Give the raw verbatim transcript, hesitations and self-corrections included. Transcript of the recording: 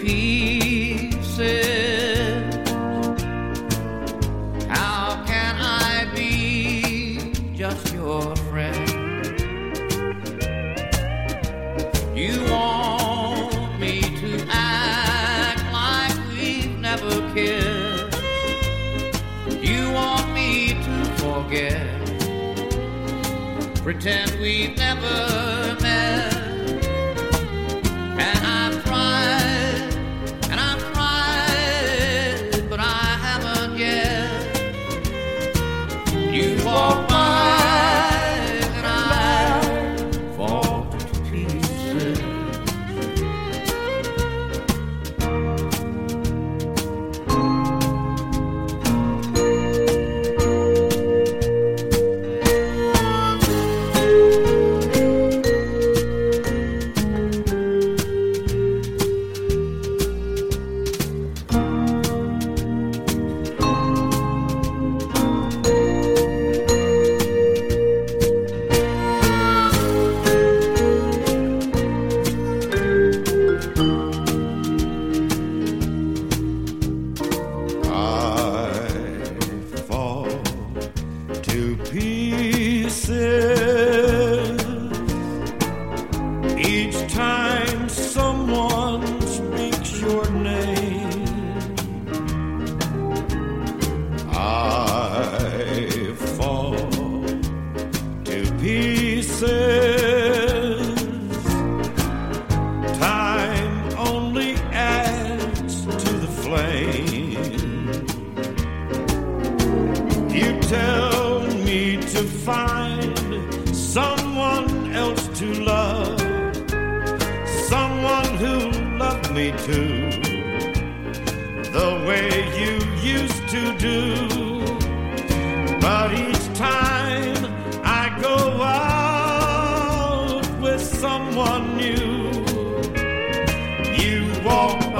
pieces. How can I be just your friend? You want me to act like we've never kissed. You want me to forget, pretend we've never met. And I've tried, and I've tried, but I haven't yet. You walk by, and I fall to pieces. Each time someone speaks your name, I fall to pieces. Time only adds to the flame. You tell me to find someone else to love, someone who loved me too, the way you used to do. But each time I go out with someone new, you walk